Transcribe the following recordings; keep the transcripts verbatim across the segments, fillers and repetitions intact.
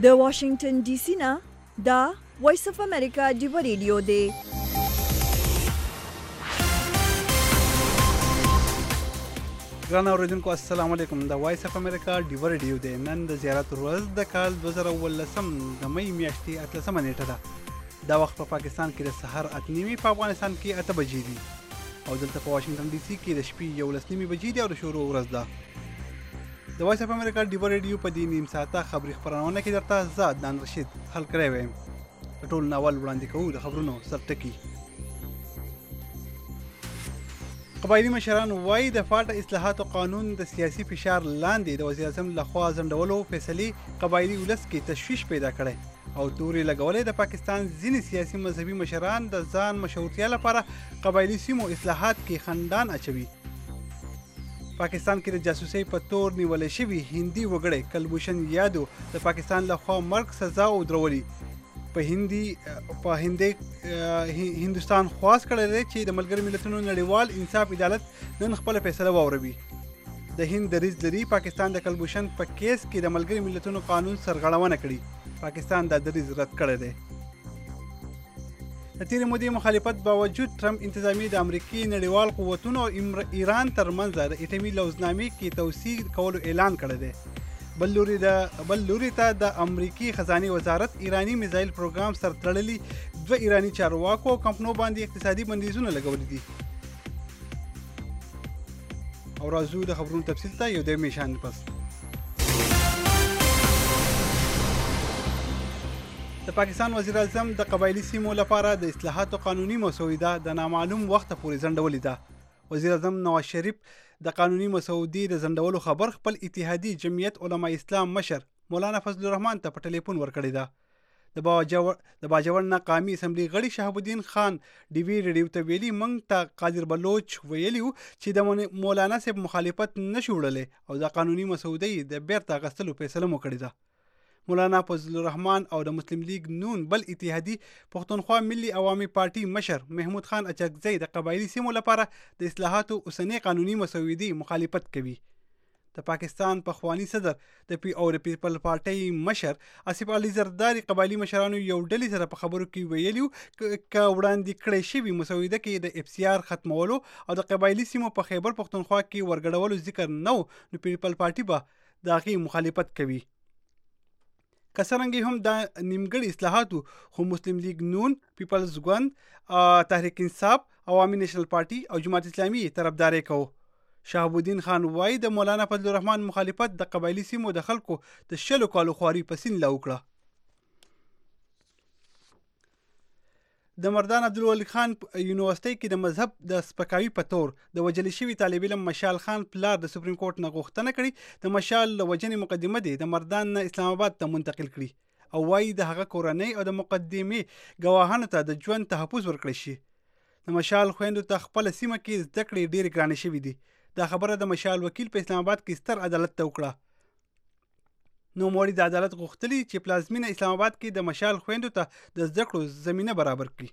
د واشنگټن ډي سي نه دا وایس اف امریکا ډیو ریډیو دی. ګران اوریدونکو السلام علیکم. د وایس اف امریکا ډیو ریډیو دی. نن د زیارت ورځ د کال دوه زره اوولسم د مې میاشتې اتلسمه نیټه ده. دا وخت په پاکستان کې د سحر اته نیمې، په افغانستان کې اته بجې دي او دلته په واشنگټن ډي سي کې د شپې یولس نیمې بجې دي او د شروع ورځ ده. د وایس اف امریکا ډیو ریډیو په دې نیم ساعته خبري خپرونه کې درته زه عدنان رشید حل کړی ویم. د ټول ناول وړاندې کوو د خبرونو سرټکي. قبایلي مشران وایي د فاټ اصلاحاتو قانون د سیاسي فشار لاندې د وزیر اعظم لخوا ځنډولو فیصلې قبایلي ولس کې تشویش پیدا کړی او تورې لګولې د پاکستان ځینې سیاسي مذهبي مشران د ځان مشهورتیا لپاره قبایلي سیمو اصلاحات کې خندان اچوي. پاکستان کې د جاسوسۍ په تور نیولې شوي هندي وګړی کلبوشن یادو د پاکستان لخوا مرګ سزا ودرولي. په هندي په هندي هندوستان خواست کړی دی چې د ملګرو ملتونو نړیوال انصاف عدالت نن خپله فیصله واوروي. د هند دریځ لري پاکستان د کلبوشن په کیس کې د ملګرو ملتونو قانون سرغړونه کړي. پاکستان دا دریځ رد کړی دی. د تیرې مودې مخالفت باوجود ټرمپ انتظامیه د امریکې نړیوال قوتونو او ایران ترمنځ د اټومي لوزنامې کې توسیع کولو اعلان کړی دی. بل لوري د بل لوري ته د امریکي خزانه وزارت ایرانی میزایل پروګرام سره تړلي دوه ایرانی چارواکو او کمپنیو باندې اقتصادي بندیزونه لګولي دي. او راځو د خبرونو تفصیل ته یو د میشان پس. د پاکستان وزیر اعظم د قبایلي سیمو لپاره د اصلاحاتو قانوني مسوده د نامعلوم وخت پورې ځنډولې ده. وزیر اعظم نواز شریف د قانوني مسودې د ځنډولو خبر خپل اتحادي جمعیت علما اسلام مشر مولانا فضل الرحمن ته په ټلیفون ورکړی ده. د باجوړ د باجوړ نه قامي اسمبلی غړي شهاب الدین خان ډیوی ریډیو ته ویلي موږ ته قادر بلوچ ویلیو چې د مولانا صاحب مخالفت نشو وړلی او د قانوني مسودې د بیرته اخیستلو فیصله مو کړې ده. مولانا فضل الرحمن او د مسلم لیگ نون بل اتحادي پښتونخوا ملي عوامي پارټي مشر محمود خان اچکزی د قبایلي سیمو لپاره د اصلاحاتو اوسنۍ قانوني مسودې مخالفت کوي. د پاکستان پخوانی صدر د پی او د پیپل پارټي مشر آصف علي زرداری قبایلي مشرانو یو ډلې سره په خبرو کې ویلیو ک وړاندې کړی شوی مسوده کې د اف سی آر ختمولو او د قبایلي سیمو په خیبر پښتونخوا کې ورګډولو ذکر نو نو پیپل پارټي به د هغې مخالفت کوي. که څرنګه هم د نیمګړي اصلاحاتو خو مسلم لیگ نون، پیپلز ګوند، تحریک انصاف، عوامي نیشنل پارټي او جماعت اسلامي طرفداري کوو. شهاب الدین خان وایي د مولانا فضل الرحمن مخالفت د قبایلي سیمو د خلکو د شلو کالو خواري په سین لا وکړه. د مردان عبدالولي خان یونیورسټۍ کې د مذهب د سپکاوي په تور د وجل شوي طالب علم مشال خان پلار د سپریم کورټ نه غوښتنه کړې د مشال د وجنې مقدمه دی د مردان نه اسلام آباد ته منتقل کړي او وایي د هغه کورنۍ او د مقدمې ګواهانو ته د ژوند تحفظ ورکړی شي. د مشال خویندو ته خپله سیمه کې زده کړې ډېرې ګرانې شوي دي. دا خبره د مشال وکیل په اسلام آباد کې ستر عدالت ته وکړه. نوموړي د عدالت غوښتلي چې پلازمینه اسلام آباد کې د مشال خویندو ته د زده کړو زمینه برابر کړي.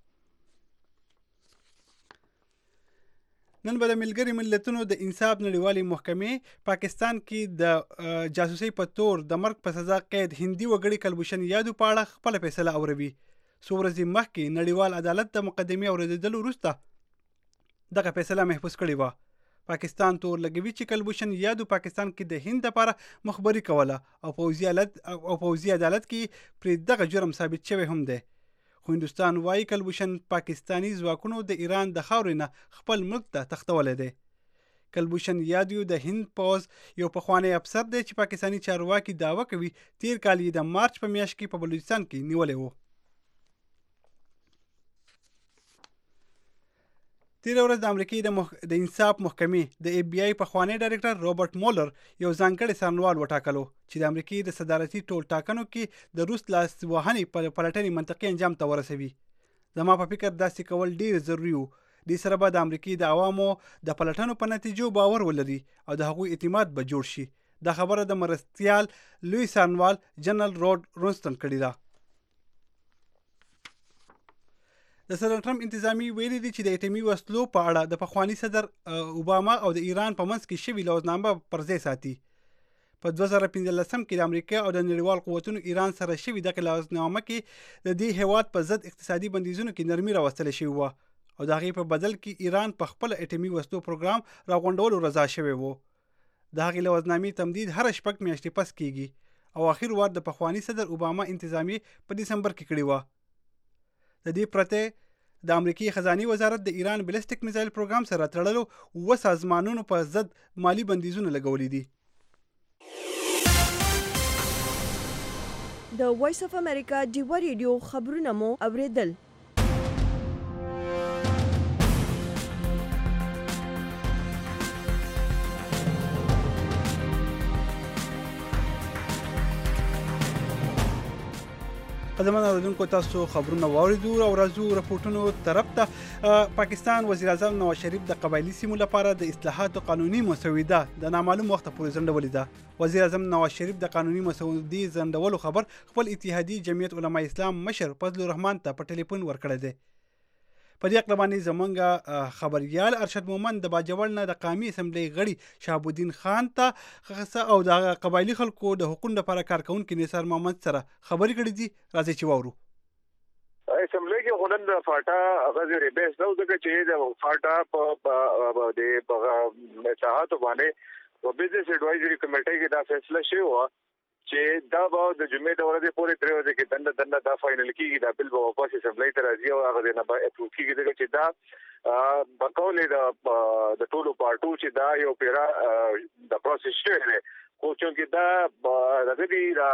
نن به د ملګري ملتونو د انصاف نړیوالې محکمې پاکستان کې د جاسوسۍ په تور د مرګ په سزا قید هندي وګړي کلبوشن یادو په اړه خپله فیصله اوروي. څو ورځې مخکې نړیوال عدالت د مقدمې اورېدلو وروسته دغه فیصله محفوظ کړې وه. پاکستان تور لګوي چې کلبوشن یادو پاکستان کې د هند لپاره مخبري کوله او پوځي عدالت او پوځي عدالت کې پرې دغه جرم ثابت شوی هم دی. خو هندوستان وایي کلبوشن پاکستانی ځواکونو د ایران د خاورې نه خپل ملک ته تښتولی دی. کلبوشن یادو د هند پوځ یو پخوانی افسر دی چې پاکستانی چارواکي دعوه کوي تیر کال یې د مارچ په میاشت کې په بلوچستان کې نیولی و. تیره ورځ د امریکې د, مح... د انصاف محکمې د ای بی آی پخوانی ډایرکټر روبرټ مولر یو ځانګړی څارنوال وټاکلو چې د امریکې د صدارتي ټول ټاکنو کې د روس لاس وهنې پر پلټنې منطقي انجام ته ورسوي. زما په فکر داسې کول ډیر ضروري وو. دې سره به د امریکې د عوامو د پلټنو په نتیجو باور ولري او د هغوی اعتماد به جوړ شي. دا خبره د مرستیال لوی څارنوال جنرال روډ رونسټن کړې ده. د صدر ټرمپ انتظامی ویلي دي چې د اټومي وسلو په اړه د پخوانی صدر اوباما او د ایران په منځ کې شوې لوزنامه پر ځای ساتي. په دوه زره پنځلسم کې د امریکا او د نړیوال قوتونو ایران سره شوي دغه لاسلیکونه کې د دې هیواد په ضد اقتصادي بندیزونو کې نرمي راوستل شوې وه او د هغې په بدل کې ایران په خپل اټومي وسلو پروګرام راغونډولو رضا شوی وو. د هغې لوزنامې تمدید هر شپږ میاشتې پس کیږي او اخر وار د پخوانی صدر اوباما انتظامیه په دسمبر کې کړې وه. د دې پرته د امریکای خزانه وزارت د ایران بلستیک میزایل پروګرام سره تړلو و سازمانونو په ضد مالی بندیزونه لګولې دي. د وایس اف امریکا ډیوا ریډیو خبرونه مو اوریدل. قدمن اوریدونکو تاسو خبرونه واوریدو او راځو رپورټونو طرف ته. پاکستان وزیر اعظم نواز شریف د قبایلی سیمو لپاره د اصلاحاتو قانوني مسوده د نامعلوم وخت پورې ځنډولې ده. وزیر اعظم نواز شریف د قانوني مسودې ځنډولو خبر خپل اتحادیې جمعیت علما اسلام مشر فضل الرحمن ته په ټلیفون ورکړی دی. په دې اړه باندې زمونږ خبريال ارشد مومن د باجوړ نه د قومي اسمبلی غړي شهاب الدین خان ته خاصه او د قبایلی خلکو د حقوقو لپاره کارکونکو نثار محمد سره خبرې کړې دي. راځي چې واورو. اسمبلی کې خلند فاټا غزير بیس نو دغه چې د فاټا په د مساحت باندې او بزنس اډوایزري کمیټې کې دا فیصله شوی و چې دا به د جمعې د ورځې پورې تر ورځې کې دنده دنده دا فائنل کیږي دا بل به واپس اسمبلی ته راځي او هغه نه به اپروو کیږي دغه چې دا بقول د د ټولو پارټو چې دا یو پیرا د پروسس شوی دی خو چې دا د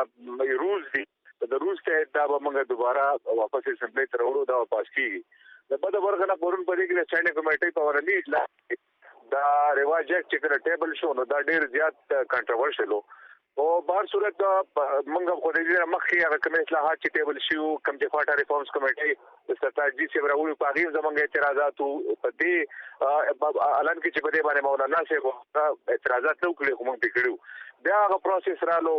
دې رولز دي د رولز ته دا به موږ دوباره واپس اسمبلی ته راوړو دا پاس کیږي د بده ورغه نه پرون پرې کې د سټینډینګ کمیټې په ورني اطلاع دا رواج چې کله ټیبل شو نو دا ډیر زیات کنټروورشل وو او بهر صورت موږ خو دې مخکې هغه کوم اصلاحات چې ټیبل شو کوم چې فاټا ریفارمز کمیټې د ستراتیجي چې راوړو په هغه زمونږ اعتراضات په دې اعلان کې چې په دې باندې مولانا صاحب اعتراضات نو کړی کوم پکړو بیا هغه پروسس رالو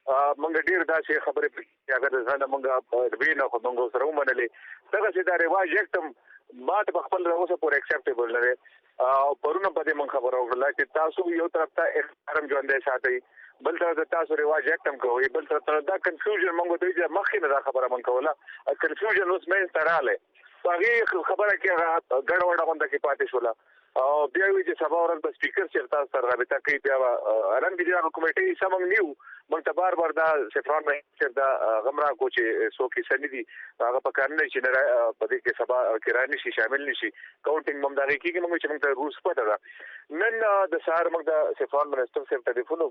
موږ ډیر داسې خبرې پکې هغه ځنه موږ وینو خو موږ سره ومنلې دغه چې دا ریواج یکتم ما ته خپل راوسه پور اکسپټیبل نه او پرونه په دې من خبرو ورله چې تاسو یو طرف ته احترام ژوندې ساتي بل طرف ته تاسو رواج یکتم کوي بل طرف ته دا کنفیوژن موږ ته چې مخکې نه دا خبره من کوله کنفیوژن اوس مې ستراله هغه خبره کې هغه ګډوډه غونډه کې پاتې شوله او بیا وی چې سبا ورځ د سپیکر چې تاسو سره رابطه کوي بیا الان کې دا کمیټې سمون نیو موږ ته بار بار دا سفران مې چې دا غمرا کو چې سو کې سن دي هغه په کار نه چې نه په دې کې سبا کراني شي شامل نشي کاونټینګ موږ دا کې موږ چې موږ ته روس پته ده نن د سهار موږ د سفران منسټر سره ټلیفون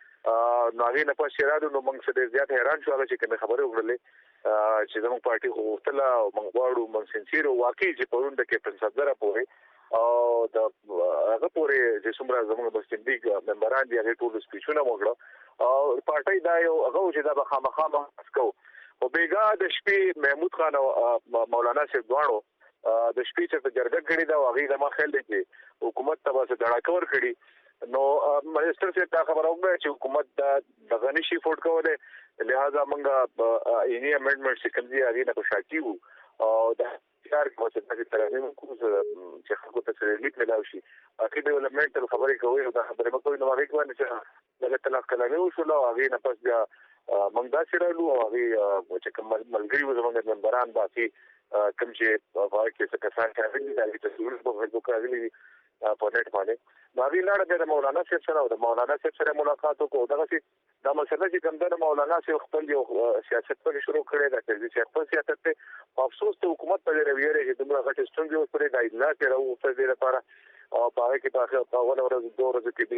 وکړو نو هغه نه پښه شرادو نو موږ څه زیات حیران شو چې کوم خبره وکړلې چې زموږ پارټي خو وختله او موږ غواړو موږ سنسیر واقعي چې پرون د کیپټن صدره پورې او د هغه پورې چې څومره زموږ بستندګ ممبران دي هغه ټول سپیچونه وکړه او پارټي دا یو هغه چې دا به خامخا مسکو او بیګا د شپې محمود خان او مولانا صاحب دواړو د شپې چې جرګه کړې دا هغه زما خیال دی چې حکومت ته واسه دړاکور کړي نو منسٹر سے دا خبر اوګه چې حکومت د غنیشي فوټ کوله لہذا موږ اینی امندمنت چې کوم دی هغه نه پښاکي وو او دا کار کوم چې ترې موږ کوم چې خلکو ته سره لیک ملاوي شي اخی ډیولپمنٹ خبرې کوي او دا خبرې مکو نو هغه کوي چې دغه طلاق کلامي وشول او هغه نه پس بیا موږ دا سره لو او هغه چې کوم ملګری و زموږ ممبران باقي کوم چې وايي چې څه کسان چې دا چې ټول په فیسبوک راغلي په نت باندې دا وی لاړه د مولانا صاحب سره او د مولانا صاحب سره ملاقات وکړو دا چې دا مسله چې کوم د مولانا صاحب خپل یو سیاست په شروع کړی دا چې سیاست سیاست ته افسوس ته حکومت په لري چې دومره غټ ستونزې اوس پرې دایلا کې راو په دې لپاره او په هغه کې په هغه په ورځ دوه ورځې کې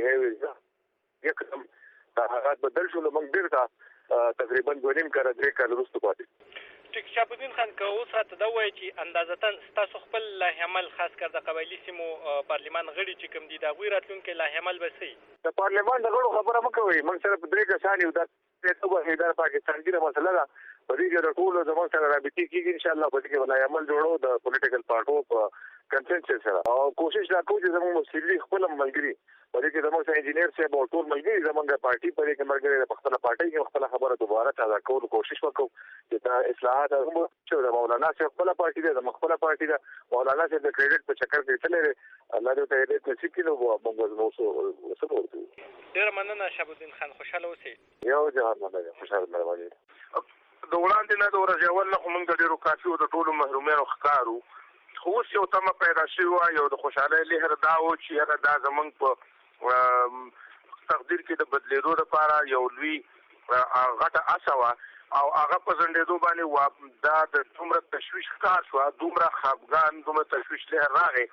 به یکدم دا حالات بدل شول موږ ډیر تقریبا دوه نیم کال درې کال وروسته پاتې ټیک شهاب الدین خان که اوس راته دا وایي چې اندازتاً ستاسو خپل لایحه عمل خاص کر د قبایلي سیمو پارلمان غړي چې کوم دي د هغوی راتلونکي لایحه عمل به څه وي د پارلمان د غړو خبره مه کوئ موږ سره په درې کسان یو دا د پاکستان کې مسله ده په دې کې د ټولو زموږ سره رابطې کېږي انشاءالله په دې کې به لایحه عمل جوړو د پولیټیکل پارټو په کنسنسس سره او کوشش دا کوو چې زموږ مسلي خپل ملګري په دې کې زموږ انجینیر صاحب او ټول ملګري زموږ پارټي په دې کې ملګري په خپله پارټي کې خپله خبره دوباره تازه کولو کوشش وکړو چې دا اصلاحات هم چې د مولانا صاحب خپله پارټي ده زموږ خپله پارټي ده مولانا صاحب د کریډټ په چکر کې تللی دی الله دې ته هدایت نصیب کړي نو موږ به زموږ څه ورته ډېره مننه شهاب الدین خان، خوشحاله اوسئ. یو جهان مننه، خوشحاله مهرباني. د وړاندې نه د ورځې اول نه خو موږ د ډېرو کافي د ټولو محرومیانو ښکارو، خو اوس یو تمه پیدا شوې وه، یو د خوشحالۍ لهر دا و چې یاره دا زموږ په تقدیر کې د بدلېدو لپاره یو لوی غټه هڅه وه او هغه په ځنډېدو باندې دا د دومره تشویش ښکار شوه، دومره خفګان، دومره تشویش لهر راغی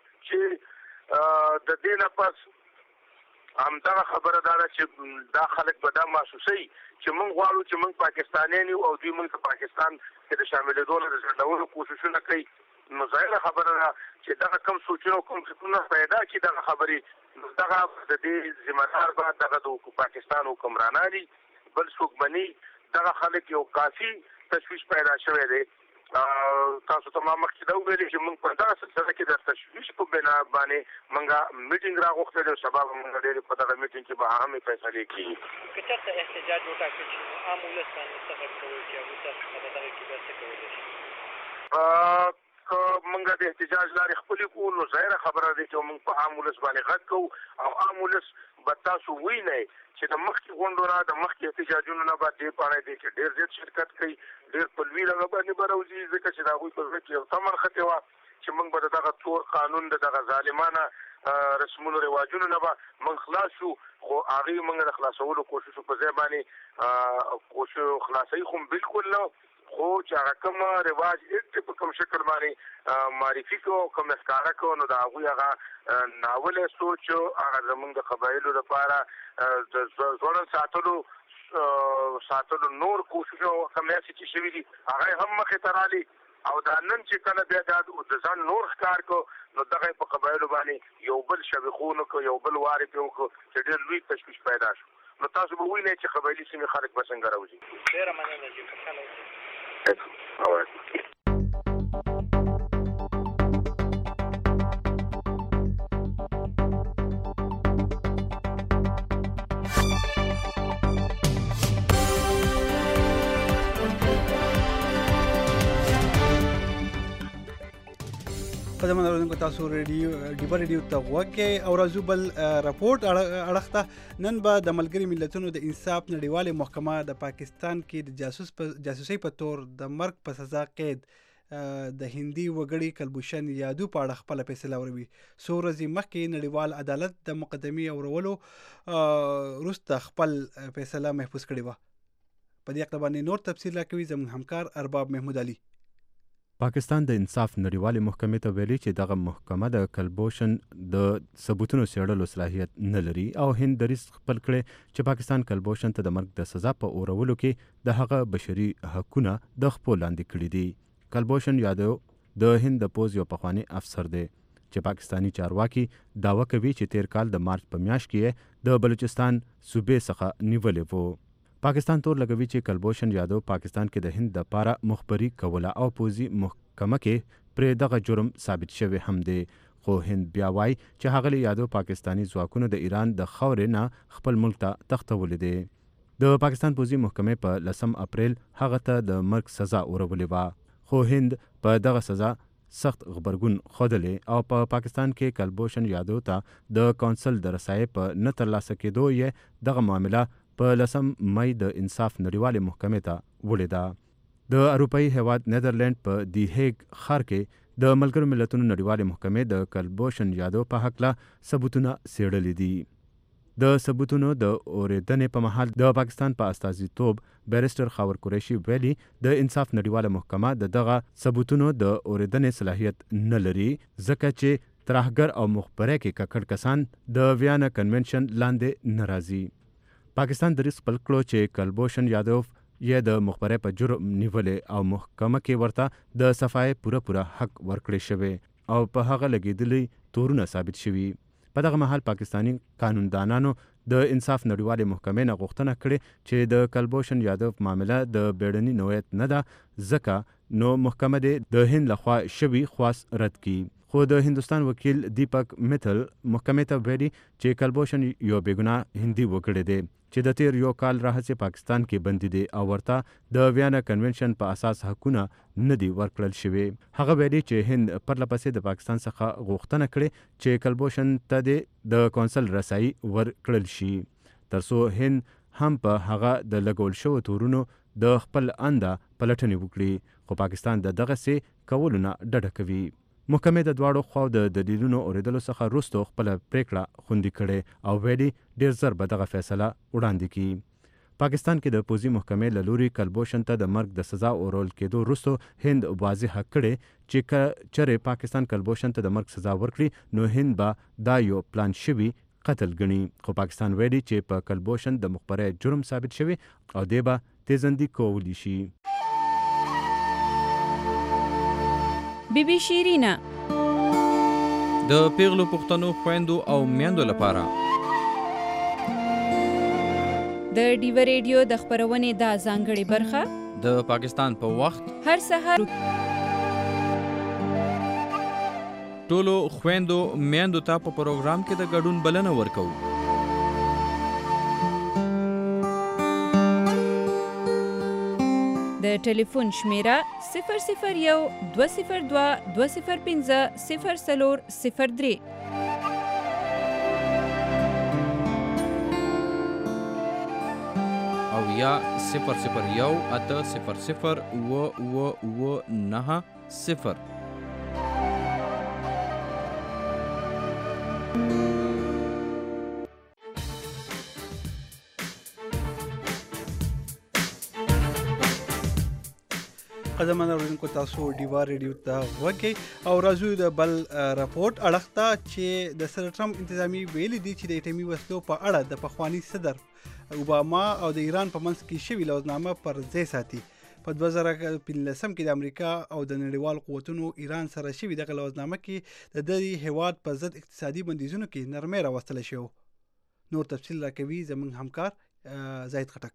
چې د دې نه پس همدغه خبره دا ده چې دا خلک به دا محسوسوي چې موږ غواړو چې موږ پاکستانیان یو او دوی موږ ته پاکستان کې د شاملېدو نه د ځنډولو کوششونه کوي. نو ظاهره خبره ده چې دغه کوم سوچونه او کوم فکرونه پیدا کړي دغه خبرې، نو دغه د دې ذمهدار به دغه د پاکستان حکمرانان دي، بل څوک به نه. دغه خلک یو کافي تشویش پیدا شوی دی. تاسو ته ما مخکې دا وویلې چې موږ په دغه سلسله کې د تشویش په بنا باندې موږ میټینګ راغوښتی دی او سبا به موږ ډېرې په دغه میټینګ کې به اهمې فیصلې کېږي. که چېرته احتجاج وټاکل شي نو عام ولس باندې څه غږ کوئ چې هغوی تاسو څخه په دغه کې بیا څه کولی شي؟ که موږ د احتجاج لارې خپلې کړو نو ظاهره خبره ده چې موږ په عام ولس باندې غږ کوو او عام ولس به تاسو وینئ چې د مخکې غونډو نه د مخکې احتجاجونو نه به دې پاڼې دی چې ډېر زیات شرکت کوي، ډېر په لوی لږه باندې به راوځي، ځکه چې د هغوی په زړه کې یو تمه نښتې وه چې موږ به د دغه تور قانون د دغه ظالمانه رسمونو رواجونو نه به موږ خلاص شو، خو هغې موږ د خلاصولو کوشش په ځای باندې کوشش خلاصوي خو بالکل نه، خو چې هغه کوم رواج چې په کوم شکل باندې معرفي کړو کوم ښکاره کړو نو د هغوی هغه ناولی سوچ هغه زموږ د قبایلو لپاره د ځوړن ساتلو ساتلو نور کوششونه کوم هسې چې شوي دي هغه هم مخې ته رالي او دا نن چې کله بیا دا د ځان نور ښکار کړو نو دغه په قبایلو باندې یو بل شبیخون وکړو، یو بل وارې پرې وکړو چې ډېر لوی تشویش پیدا شو. نو تاسو به ووینئ چې قبایلي سیمې خلک به څنګه راوځي. ډېره مننه جي، خوشحاله اوسئ. All right. قدم اورونکو تاسو ریډیو ډیبر ریډیو ته غوږی او راځو بل راپورټ اړخته. نن به د ملګري ملتونو د انصاف نړیوالې محکمه د پاکستان کې د جاسوس په جاسوسي په تور د مرګ په سزا قید د هندي وګړي کلبوشن یادو په اړه خپل فیصله وروي. څو ورځې مخکې نړیوال عدالت د مقدمې اورولو وروسته خپل فیصله محفوظ کړې وه. په دې اړه باندې نور تفصیل راکوي زموږ همکار ارباب محمود علي. پاکستان د انصاف نړیوالې محکمې ته ویلي چې دغه محکمه د کلبوشن د ثبوتونو څېړلو صلاحیت نه لري او هند دریځ خپل کړی چې پاکستان کلبوشن ته د مرګ د سزا په اورولو کې د هغه بشري حقونه د خپو لاندې کړي دي. کلبوشن یادو د هند د پوز یو پخوانی افسر دی چې پاکستانی چارواکي دعوه کوي چې تیر کال د مارچ په میاشت کې د بلوچستان صوبې څخه نیولې وو. پاکستان تور لګوي چې کلبوشن یادو پاکستان کې د هند د پاره مخبري کوله او پوزي محکمه کې پرې دغه جرم ثابت شوی هم دی، خو هند بیا وایي چې هغه یادو پاکستانی ځواکونو د ایران د خاورې نه خپل ملک ته تښتولې دی. د پاکستان پوزي محکمې په لسم اپریل هغه ته د مرګ سزا اورولې وه، خو هند په دغه سزا سخت غبرګون ښودلې او په پاکستان کې کلبوشن یادو ته د کونسل د رسایې په نه ترلاسه کېدو یې دغه معامله په لسم مئی د انصاف نړیوالې محکمې ته وړې ده. د اروپایي هیواد نیدرلینډ په دی هیګ ښار کې د ملګرو ملتونو نړیوالې محکمې د کلبوشن یادو په هکله ثبوتونه څېړلي دي. د ثبوتونو د اورېدنې په مهال د پاکستان په استازیتوب بیرسټر خاور قریشي ویلي د انصاف نړیواله محکمه د دغه ثبوتونو د اورېدنې صلاحیت نه لري ځکه چې ترهګر او مخبرۍ کې ککړ کسان د ویانا کنونشن لاندې نه راځي. پاکستان دریځ خپل کړو چې کلبوشن یادو یې د مخبرۍ په جرم نیولې او محکمه کې ورته د صفای پوره پوره حق ورکړی شوی او په هغه لګېدلي تورونه ثابت شوي. په دغه مهال پاکستانی قانوندانانو د انصاف نړیوالې محکمې نه غوښتنه کړې چې د کلبوشن یادو معامله د بیړني نوعیت نه ده ځکه نو محکمه د هند لخوا شوي خواست رد کړي، خو د هندوستان وکیل دیپک میتل محکمې ته ویلي چې کلبوشن یو بېګناه هندي وګړی دی چې د تیر یو کال راهیسې پاکستان کې بندي دی او ورته د ویانا کنونشن په اساس حقونه نه دي ورکړل شوي. هغه ویلي چې هند پرله پسې د پاکستان څخه غوښتنه کړې چې کلبوشن ته د کونسل رسایي ورکړل شي تر څو هند هم په هغه د لګول شوو تورونو د خپل انده پلټنې وکړي، خو پاکستان د دغسې کولو نه ډډه کوي. محکمې د دواړو خواو د دلیلونو اورېدلو څخه وروسته خپله پریکړه خوندي کړې او ویلي ډېر زر به دغه فیصله وړاندې کړي. پاکستان کې د پوځي محکمې له لوري کلبوشن ته د مرګ د سزا اورول کېدو وروسته هند واضحه کړې چې که چېرې پاکستان کلبوشن ته د مرګ سزا ورکړي نو هند به دا یو پلان شوي قتل ګڼي، خو پاکستان ویلي چې په کلبوشن د مخبرۍ جرم ثابت شوی او دی به تیزندي کولی شي. بی بی شیرینه د پیغلو پښتنو خويندو او میندو لپاره د ډیو ریډیو د خبرونې دا ځانګړې برخه د پاکستان په وخت هر سهار ټولو خويندو میندو ته په پروګرام کې د ګډون بلنه ورکوو. د ټلیفون شمیره صفر صفر یو دوه صفر دوه دوه صفر پنځه صفر څلور صفر درې او یا صفر صفر یو اته صفر صفر اوه اوه اوه نهه صفر. قدمانه ورونکو تاسو ډیوا ریډیو ته وګورئ او راځو د بل راپورټ اړه ته چې د سر ټرمپ انتظامی ویلي دي چې د اټومي وسلو په اړه د پخوانی صدر اوباما او د ایران په منځ کې شوی لوزنامه پر ځای ساتي. په دوه زره پنځلسم کې د امریکا او د نړیوال قوتونو ایران سره شوی دغه لوزنامه کې د دې هیواد په ضد اقتصادي بندیزونو کې نرمۍ راوستل شو. نور تفصیل راکوي زموږ همکار زاید خټک.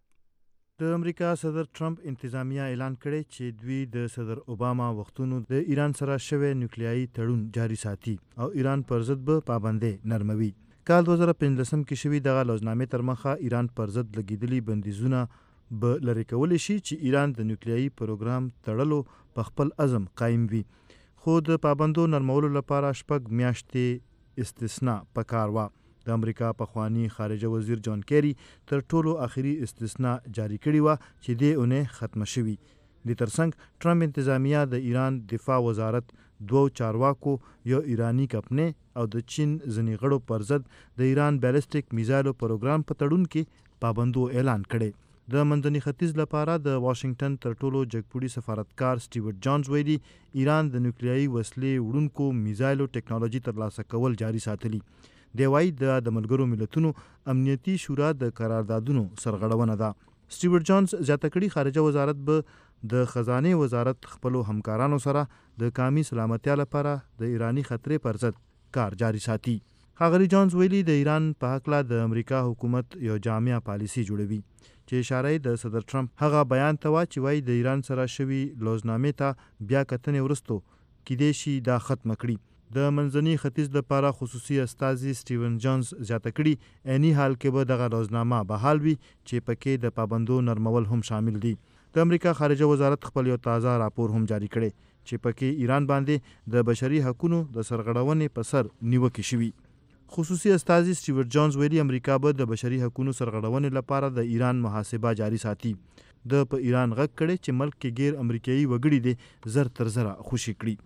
د امریکا صدر ټرمپ انتظامیه اعلان کړی چې دوی د صدر اوباما وختونو د ایران سره شوی نیوکلیایي تړون جاري ساتي او ایران پر ضد به پابندۍ نرموي. کال دوه زره پنځلسم کې شوی دغه لوزنامې تر مخه ایران پر ضد لګېدلي بندیزونه به لرې کولی شي چې ایران د نیوکلیایي پروګرام تړلو په خپل عزم قایم وي، خو د پابندو نرمولو لپاره شپږ میاشتې استثنا پکار وه. د امریکا پخوانی خارجه وزیر جان کیری تر ټولو اخري استثنا جاری کړې وه چې دې اونۍ ختمه شوي. د ترڅنګ ټرمپ انتظامیه د ایران دفاع وزارت دوو چارواکو یو ایرانی کمپنۍ او د چین ځینې غړو پر ضد د ایران بیلسټیک میزایلو پروګرام په تړون کې پابندو اعلان کړی. د منځني ختیځ لپاره د واشنگټن تر ټولو جګپوړي سفارتکار سټیورټ جانز ویلي ایران د نیوکلیایي وسلې وړونکو میزایلو ټیکنالوژي ترلاسه کول جاري ساتلي. دی وایي د د ملګرو ملتونو امنیتي شورا د قراردادونو سرغړونه ده. سټیورټ جانز زیاته کړي خارجه وزارت به د خزانه وزارت خپلو همکارانو سره د قومي سلامتیا لپاره د ایرانی خطرې پر ضد کار جاري ساتي. ښاغلي جانز ویلي د ایران په هکله د امریکا حکومت یو جامع پالیسي جوړوي چې اشاره د صدر ټرمپ هغه بیان ته وا چې وایي د ایران سره شوي لوزنامې ته بیا کتنې وروسته کیدای شي دا ختمه کړي. د منځني ختیځ لپاره خصوصي استازي سټیون جانز زیاته کړي عیني حال کې به دغه روزنامه بحال وي چې پکې د پابندو نرمول هم شامل دي. د امریکا خارجه وزارت خپل یو تازه راپور هم جاری کړی چې پکې ایران باندې د بشري حقوقو د سرغړونې په سر نیوکې شوي. خصوصي استازي سټیورټ جانز ویلي امریکا به د بشري حقوقو سرغړونې لپاره د ایران محاسبه جاری ساتي. د په ایران غږ کړی چې ملک کې غیر امریکایي وګړي دي زر تر زره خوشي کړي.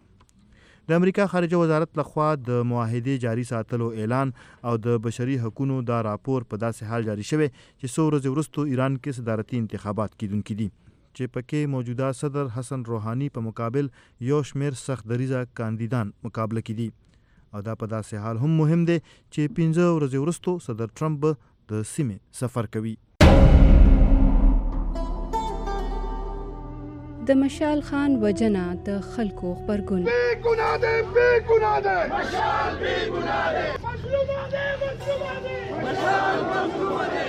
د امریکا خارجه وزارت لخوا د معاهدې جاری ساتلو اعلان او د بشري حقوقو دا راپور په داسې حال جاری شوی چې څو ورځې وروسته ایران کې صدارتي انتخابات کیدونکي دي چې پکې موجوده صدر حسن روحاني په مقابل یو شمېر سخت دریځه کاندیدان مقابله کې دي او دا په داسې حال هم مهم دی چې پنځه ورځې وروسته صدر ټرمپ به د سیمې سفر کوي. د مشال خان وجنه د خلکو خبرګون بے گناہ دے بے گناہ دے مشال بے گناہ دے مظلوم دے مظلوم دے مشال مظلوم دے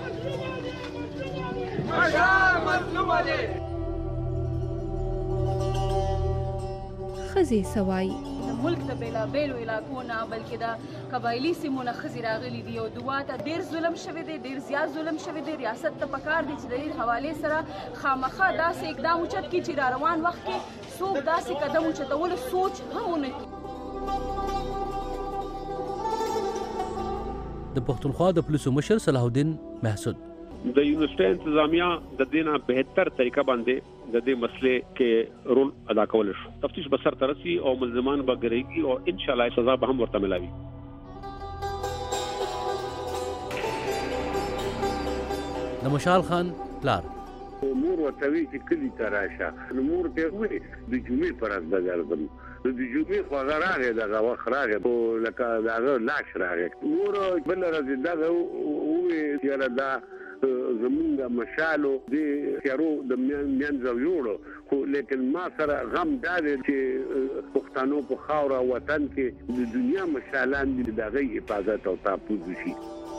مشال مظلوم دے خزي سوای ملک د بېلابېلو علاقو نه بلکې د قبایلي سیمو نه ښځې راغلي دي او دوا ته ډېر ظلم شوی دی، ډېر زیات ظلم شوی دی. ریاست ته پکار دی چې د دې حوالې سره خامخا داسې اقدام اوچت کړي چې را روان وخت کې څوک داسې قدم اوچتولو سوچ هم ونه کړي. د پښتونخوا د پولیسو مشر صلاح الدین محسود د یونیورسيټي انتظامیه د دینه بهتر طریقه باندې د دې مسلې کې رول ادا کول شو. تفتیش به سر ترسي او ملزمان به ګرځي او ان شاء الله سزا به هم ورته ملاوي. د مشال خان پلار مور ورته وی چې کلی ته راشه، نو مور ته وی د جمعې پر ورځ به ګرځم. د جمعې خو هغه راغی، دغه وخت راغی لکه د هغه لاش راغی. مور بله ورځ دغه ووی یاره دا زمونږ مشالو د تیارو د منځه ویوړو، خو لیکن ما سره غم دا دی چې پښتنو په خاوره وطن کې د دنیا مشالان دي، د هغې حفاظت او تحفظ وشي.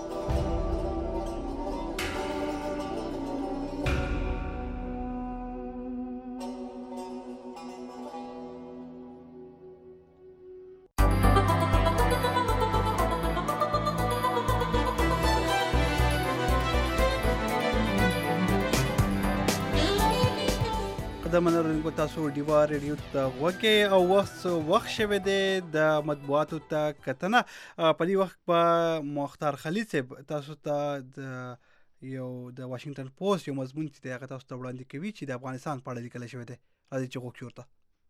د منورنګو تاسو ډیوا ریډیو ته وکي او وخت وخت شوه د مطبوعاتو ته کتنه په دې وخت په مختار خلیل صاحب تاسو ته د یو د واشنگټن پوسټ یو مضمون چې هغه تاسو ته وړاندې کوي چې د افغانستان په اړه لیکل شوی دی. راځي چې وګورو ورته.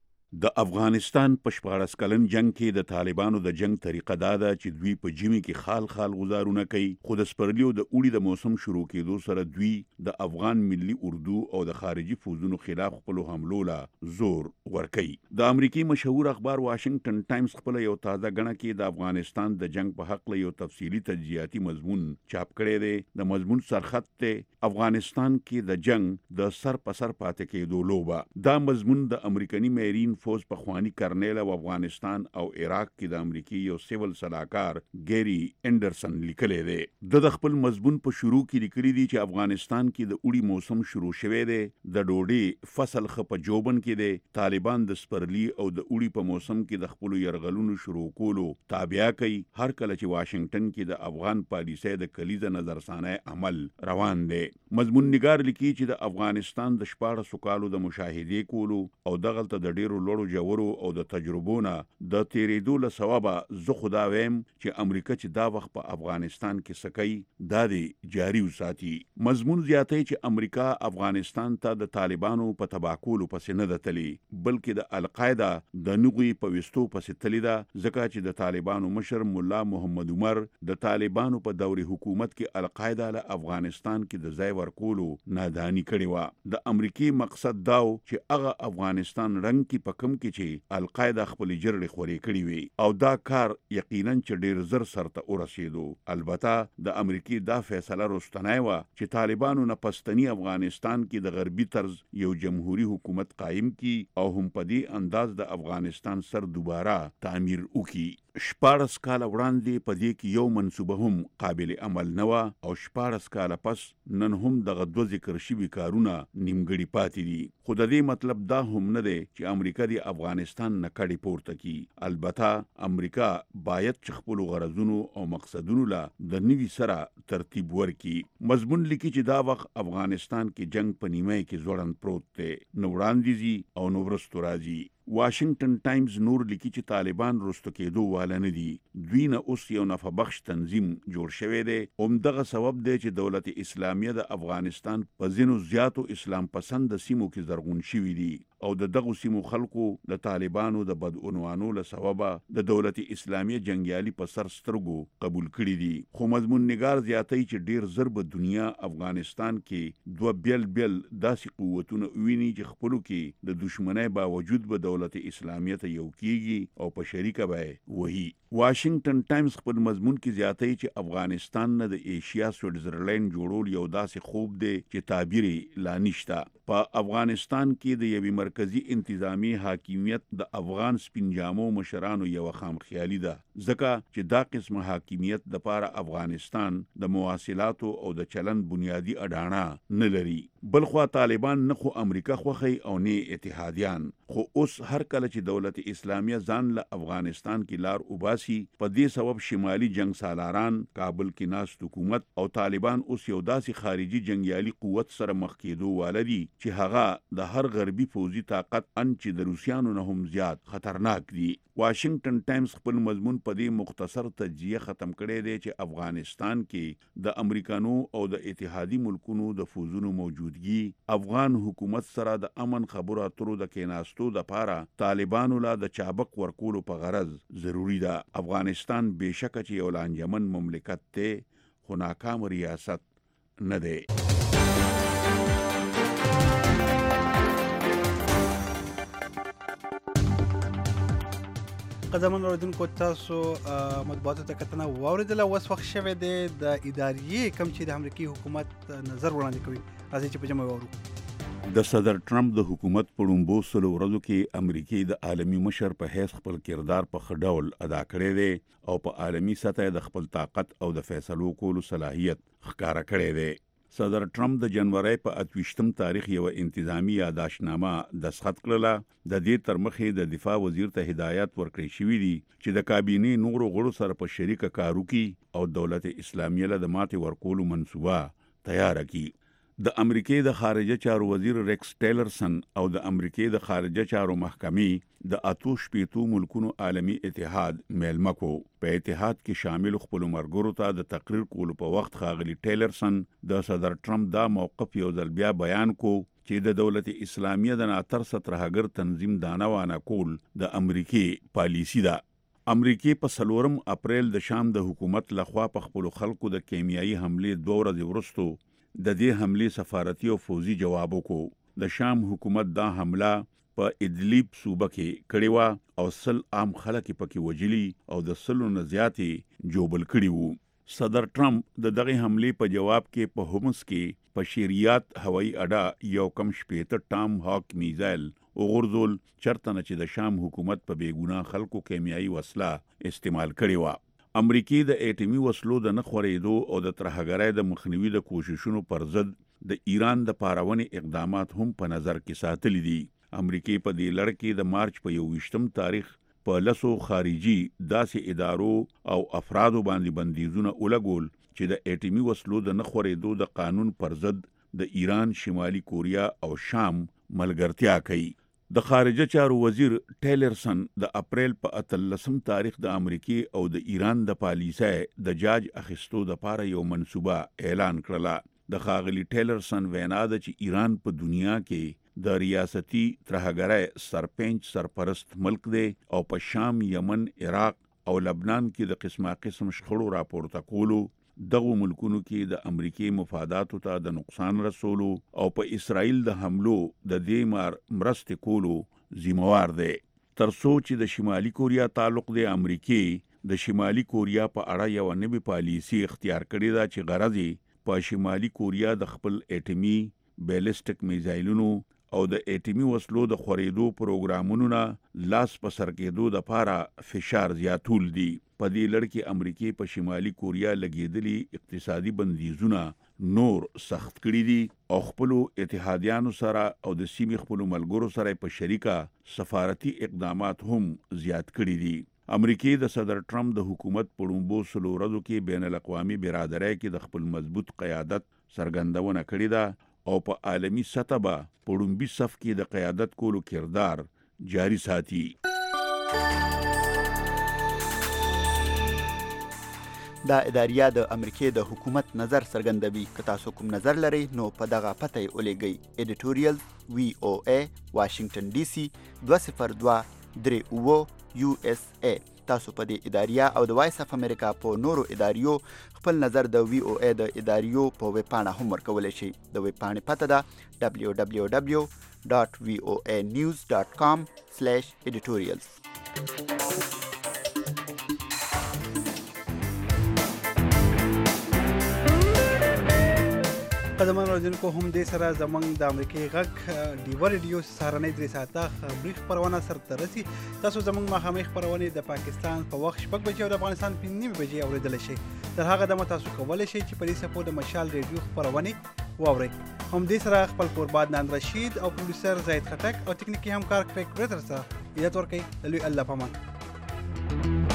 د افغانستان په شپاړس کلن جنگ کې د طالبانو د جنگ طریقه دا ده چې دوی په جمی کې خال خال غزارونه کوي، خو د سپرلیو د اوړي د موسم شروع کېدو سره دوی د افغان ملي اردو او د خارجي فوزونو خلاف خپل حملو لا زور ورکوي. د امریکای مشهور اخبار واشنگټن ټایمز خپل یو تازه غڼه کې د افغانستان د جنگ په حق له یو تفصیلی تجزیاتی مضمون چاپ کړی دی. د مضمون سرخط ته افغانستان کې د جنگ د سر په سر پاتې کېدو لوبه. دا مضمون د امریکایي میرین فوز په خوانی کرنیل او افغانستان او عراق کې د امریکای یو سیول صلاحکار ګری انډرسن لیکلی دی. د خپل مضمون په شروع کې لیکلی دی چې افغانستان کې د اوړي موسم شروع شوه دی، د ډوډۍ فصل خپ جوبن کې دی. طالبان د سپرلی او د اوړي په موسم کې د خپل يرغلونو شروع کولو تابع کوي، هر کله چې واشنگټن کې د افغان پالیسۍ د کلیزه نظرثانه عمل روان دی. مضمون نگار لیکي چې د افغانستان د شپاړسو کالو د مشاهده کولو او دغلته د ډیرو لوړو جوړو او د تجربونه د تیریدو له سببه زه خدا ویم چې امریکا چې دا وخت په افغانستان کې سکی دا دی جاری وساتي. مضمون زیاتوي چې امریکا افغانستان ته د طالبانو په تباکولو پسې نه ده تللی، بلکې د القاعده د نغوي په وستو پسې تللی ده، ځکه چې د طالبانو مشر مولا محمد عمر د طالبانو په دور حکومت کې القاعده له افغانستان کې د ځای ورکولو نادانی کړې و. د امریکای مقصد داو چې هغه افغانستان رنگ کې په کم کې چې القاعده خپل جرړې خوري کړې وي او دا کار یقینا چې ډیر زر سرته ورسېدو. البته د امریکای دا فیصله رستنای و چې طالبانو نه پښتني افغانستان کې د غربي طرز یو جمهوریت حکومت قائم کی او هم په دې انداز د افغانستان سر دوباره تعمیر وکړي. شپاړس کال وړاندې په دې کې یو منصوبه هم قابل عمل نه و او شپاړس کال پس نن هم دغه دوه ذکر شوي کارونه نیمګړي پاتې دي. خو د دې مطلب دا هم نه دی چې امریکا د افغانستان نه کډې پورته کړي. البته امریکا باید چې خپل غرضونو او مقصدونو لا د نوي سره ترتیب ورکړي. مضمون لیکي چې دا وخت افغانستان کې جنگ په نیمه کې ځوړند پروت دی، نو وړاندې ځي او نو وروسته راځي. واشنگټن ټایمز نور لیکي چې طالبان رستو کېدو والا نه دي، دوی نه اوس یو نفع بخش تنظیم جوړ شوی دی. همدغه سبب دی چې دولت اسلامیه د افغانستان په ځینو زیاتو اسلام پسند سیمو کې زرغون شوي دي او د دغه سیمو خلکو د طالبانو د بدعنوانو له سببه د دولت اسلامیه جنگیالي په سر سترګو قبول کړي دي. خو مضمون نگار زیاتوي چې ډیر زر به دنیا افغانستان کې دوه بیل بیل داسې قوتونه ویني چې خپلو کې د دشمنۍ باوجود به دولت اسلامیه ته یو کیږي او په شریکه به وهي. واشنگټن ټایمز خپل مضمون کې زیاتوي چې افغانستان نه د ایشیا سویټزرلند جوړول یو داسې خوب دی چې تعبیر لا نشته. په افغانستان کې د یوې مرکزی انتظامی حاکمیت د افغان سپینجامو مشرانو یو خامخیالي ده، ځکه چې دا قسم حاکمیت د پاره افغانستان د مواصلاتو او د چلن بنیادی اډانه نه لري. بلخوا طالبان نه خو امریکا خوخی او نه اتحادیان، خو اوس هر کله چې دولت اسلامیه ځان له افغانستان کې لار وباسي، په دې سبب شمالي جنگ سالاران، کابل کې ناست حکومت او طالبان اوس یو داسې خارجي جنگیالي قوت سره مخ کېدو والدي چې هغه د هر غربي پوځي طاقت ان چې د روسیانو نه هم زیات خطرناک دي. واشنگټن ټایمز خپل مضمون په دې مختصر تجزیه ختم کړی دی چې افغانستان کې د امریکانو او د اتحادي ملکونو د فوزونو موجودګي افغان حکومت سره د امن خبرو اترو د کېناستو د پاره طالبانو لا د چابک ورکولو په غرض ضروری ده. افغانستان بهشکه چې یو لانجمن مملکت دی، خو ناکام ریاست نه دی. قدمن اوریدونکو، تاسو مطبوعاتو ته کتنه واوریدله. اوس وخت شوی دی د ادارې کم چې د امریکایي حکومت نظر وړاندې کوي. راځئ چې په جمع واورو. د صدر ټرمپ د حکومت په لومړو سلو ورځو کې امریکای د عالمی مشر په حیث خپل کردار په ښه ډول ادا کړی دی او په عالمی سطح د خپل طاقت او د فیصلو کولو صلاحیت ښکاره کړی دی. صدر ټرمپ د جنوري په اتویشتم تاریخ یو انتظامی یاداشتنامه دستخط کړله. د دې تر مخې د دفاع وزیر ته هدایت ورکړی شوی دی چې د کابینې نورو غړو سره په شریکه کار وکړي او دولت اسلامیه له د ماتې ورکولو منصوبه تیار کړي. د امریکای د خارجه چارو وزیر ریکس ټیلرسن او د امریکای د خارجه چارو محکمې د اتو شپېتو ملکونو عالمی اتحاد میلمکو په اتحاد کې شامل خپل مرګرو ته د تقریر کولو په وخت خاغلی ټیلرسن د صدر ټرمپ دا موقف یو ځل بیا بیان کو چې د دولت اسلامیه د ناترسه ترهګر تنظیم دانوانه کول د امریکای پالیسی ده. امریکای په سلورم اپریل د شام د حکومت لخوا په خپل خلکو د کیمیاوي حمله دوه ورځې وروسته د دې حمله سفارتي او فوزي جواب وکړو. د شام حکومت دا حمله په ادلیب صوبه کې کړې و او سل عام خلک پکې وجلی او د سلو نه زیاتې جوبل کړي وو. صدر ټرمپ د دغه حمله په جواب کې په هومس کې په شریعت هوایي اډه یو کم شپېته ټام هاک میزایل وغورځول، چرته نه چې د شام حکومت په بیګناه خلکو کیمیاوي وسله استعمال کړې و. امریکای د اټومي وسلو د نه خورېدو او د ترهګرۍ د مخنیوي د کوششونو پر ضد د ایران د پارونې اقدامات هم په نظر کې ساتلي دي. امریکای په دې لړ کې د مارچ په یوویشتم تاریخ په لسو خارجي داسې ادارو او افرادو باندې بندیزونه ولګول چې د اټومي وسلو د نه خورېدو د قانون پر ضد د ایران، شمالي کوریا او شام ملګرتیا کوي. د خارجه چارو وزیر ټیلرسن د اپریل په اتلسم تاریخ د امریکای او د ایران د پالیسۍ د جاج اخیستو د پاره یو منصوبه اعلان کړله. د خاغلی ټیلرسن وینا ده چې ایران په دنیا کې د ریاستي ترهګرۍ سرپنچ سرپرست ملک دی او په شام، یمن، عراق او لبنان کې د قسمه قسم شخړو راپورته کولو، دغه ملکونو کې د امریکای مفاداتو ته د نقصان رسولو او په اسرائیل د حملو د دې مار مرستې کولو ذمہوار دی. تر څو چې د شمالي کوریا تعلق د امریکای د شمالي کوریا په اړه یو نوې پالیسی اختیار کړې ده چې غرض یې په شمالي کوریا د خپل اټومي بیلسټک میزایلونو او د اټومي وسلو د خورېدو پروګرامونو نه لاس په سر کېدو د پاره فشار زیاتول دي. په دې لړ کې امریکای په شمالي کوریا لګېدلي اقتصادي بندیزونه نور سخت کړي دي او خپل اتحادیانو سره او د سیمې خپل ملګرو سره په شریکه سفارتي اقدامات هم زیات کړي دي. امریکای د صدر ټرمپ د حکومت په لومړو سلو ورځو کې بین الاقوامي برادرۍ کې د خپل مضبوط قیادت څرګندونه کړې ده او په عالمی سطح به په لومړي صف کې د قیادت کولو کردار جاری ساتي. دا اداریه د امریکای د حکومت نظر څرګندوي. که تاسو کوم نظر لرئ نو په دغه پته یې ولیږئ. ایډیټوریال وی او ای واشنگټن ډي سي دوه صفر دوه درې اوه یو اس ای. تاسو په دې اداریه او د وایس اف امریکا په نورو اداریو خپل نظر د وی او ای د اداریو په ویب پاڼه هم ورکولی شئ. د ویب پاڼې پته ده دبلیو دبلیو دبلیو ډاټ وی او ای نیوز ډاټ کام سلیش ایډیټوریالز. قدمن راځونکو هم دې سره زمونږ د امریکای غږ ډیو ریډیو سهارنۍ درې ساعته خبري خبرونه سرته رسي. تاسو زمونږ ماښامي خبرونه د پاکستان په وخت شپږ بجې او د افغانستان په نیمه بجې اوریدلی شئ. تر هغه دمه تاسو کولی شئ چې په دې څپو د مشال ریډیو خبرونې واورئ. هم دې سره خپل کوربا عدنان رشید او پروډوسر زاید خټک او تکنیکي همکار کریګ برتر سره هدایت ورکوي. د لوی الله په امان.